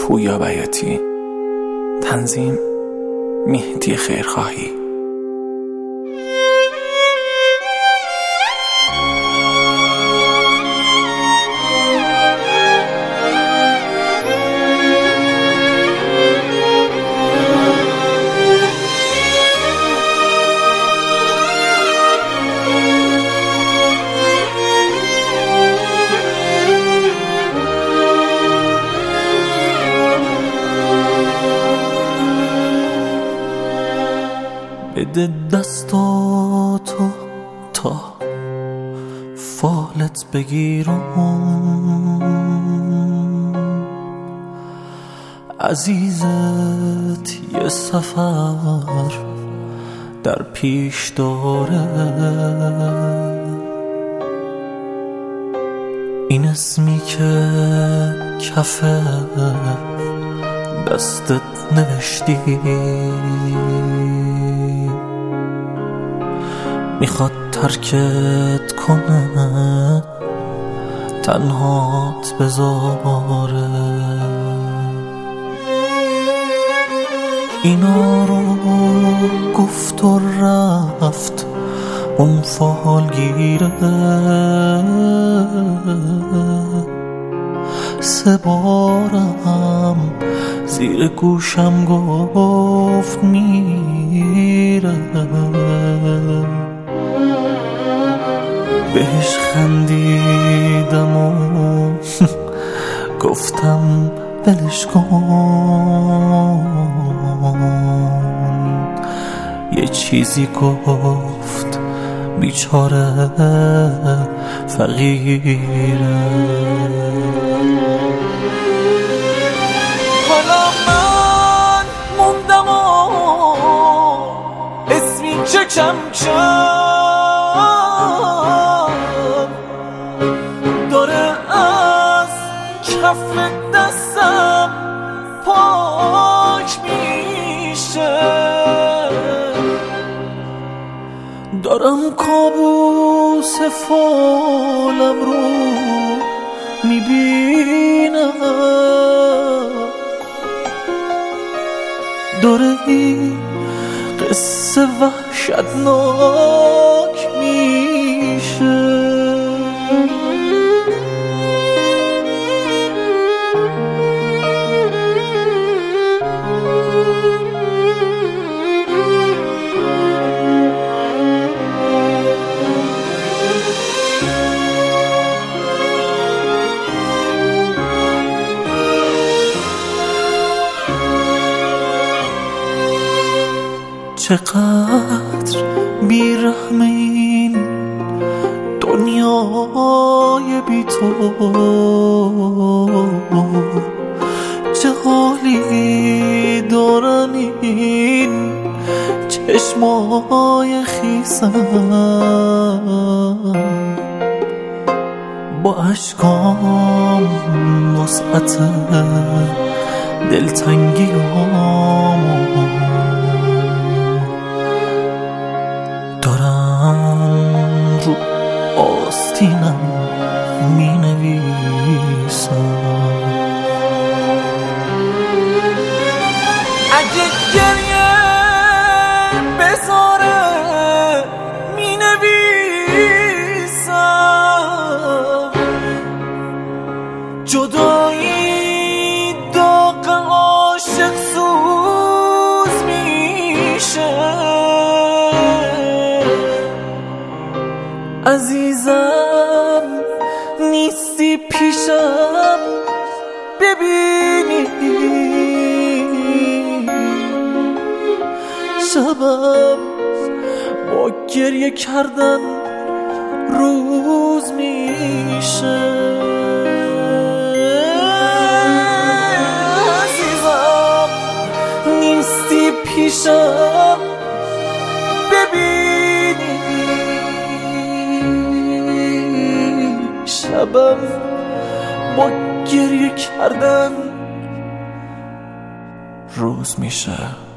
پویا بیاتی. تنظیم مهدی خیرخواهی. بده دستاتو تا فالت بگیرم، عزیزت یه سفر در پیش داره. این اسمی که کف دستت نوشتی میخواد ترکت کنه، تنهات بذاره. اینا رو گفت و رفت اون فالگیره، 3 بارم زیر گوشم گفت میره. بهش خندیدم و گفتم ولش کن. یه چیزی گفت بیچاره فقیره. حالا من موندم و اسمی که کم داره از کف دستم پاک میشه. دارم کابوس فالم رو میبینم، داره این قصه وحشتناک میشه. چقدر بیرحم این دنیای بی تو، چه حالی دارن این چشمای خیسم. با اشکام وسعت دلتنگیام دارم رو آستینم می نویسم. اگه گریه بذاره می نویسم، جدایی داغ عاشق سوز میشه. عزیزم نیستی پیشم ببینی، شبم با گریه کردن روز میشه. عزیزم نیستی پیشم ببینی، شبم با گریه کردن روز میشه.